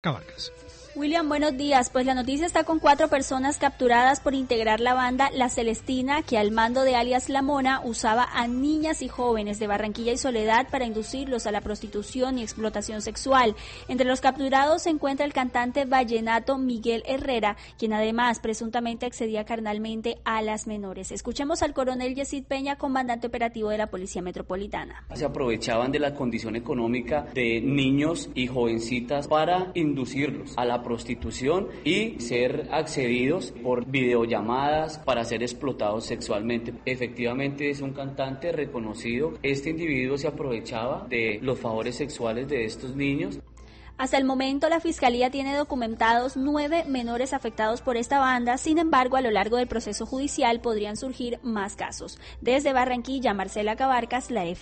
Cabarcas. William, buenos días. Pues la noticia está con 4 personas capturadas por integrar la banda La Celestina, que al mando de alias La Mona usaba a niñas y jóvenes de Barranquilla y Soledad para inducirlos a la prostitución y explotación sexual. Entre los capturados se encuentra el cantante vallenato Miguel Herrera, quien además presuntamente accedía carnalmente a las menores. Escuchemos al coronel Yesid Peña, comandante operativo de la Policía Metropolitana. Se aprovechaban de la condición económica de niños y jovencitas para inducirlos a la prostitución y ser accedidos por videollamadas para ser explotados sexualmente. Efectivamente es un cantante reconocido. Este individuo se aprovechaba de los favores sexuales de estos niños. Hasta el momento, la Fiscalía tiene documentados 9 menores afectados por esta banda. Sin embargo, a lo largo del proceso judicial podrían surgir más casos. Desde Barranquilla, Marcela Cabarcas, la